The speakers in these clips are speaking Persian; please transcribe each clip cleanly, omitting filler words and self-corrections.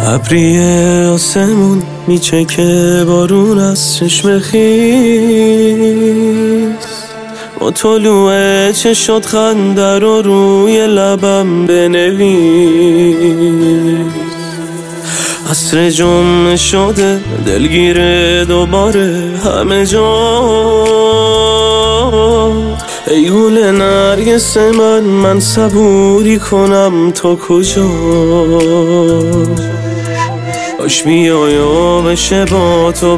ابری آسمون میچکه بارون از چشم خیس، با طلوع چشات خنده رو روی لبم بنویس. عصر جمعه شده دلگیره دوباره همه جا، ای گل نرگس من صبوری کنم تا کجا؟ کاش بیای و بشه با تو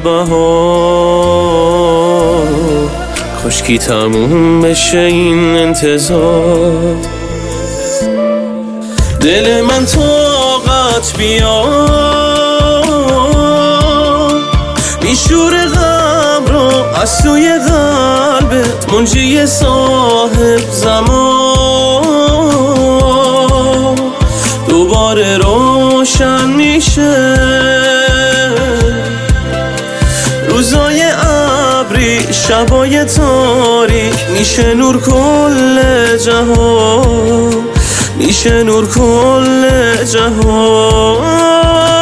بهار، کاشکی تموم بشه این انتظار. دل من طاقت بیار، میشور غم رو از سوی قلبت، منجی صاحب زمان. دوباره روشن میشه روزای ابری، شبای تاریک، میشه نور کل جهان، میشه نور کل جهان.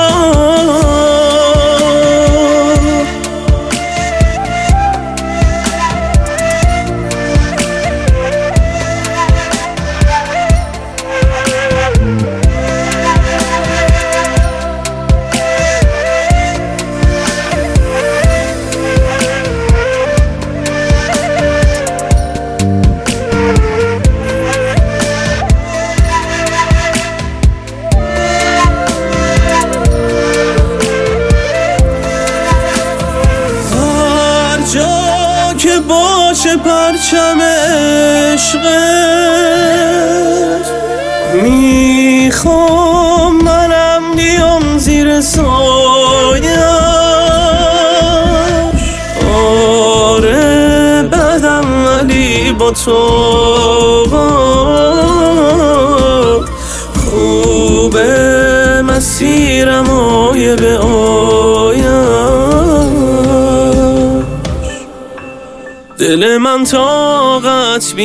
که باشه پرچم عشقت، میخوام منم بیام زیر سایش. آره بدم ولی با تو خوبه، مسیرم آیه به آیم. دل من طاقت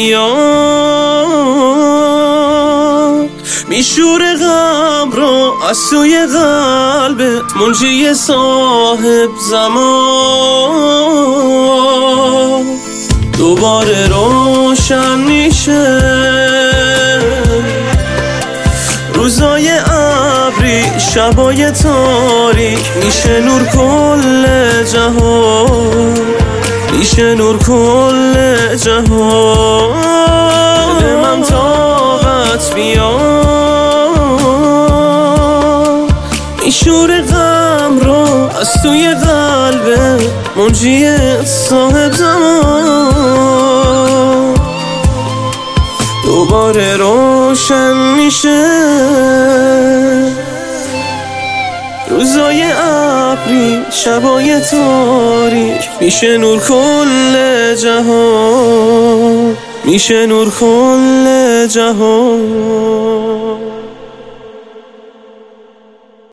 بیاد، میشور غم رو از سوی قلبت، منجی صاحب زمان. دوباره روشن میشه روزای ابری، شبای تاریک، میشه نور کل جهان، میشه نور کل جهان. دل من طاقت بیاد، میشور غم رو از توی قلبه، منجی صاحب زمان. دوباره روشن میشه روزای ابری، شبای تاریک، میشه نور کل جهان، میشه نور کل جهان.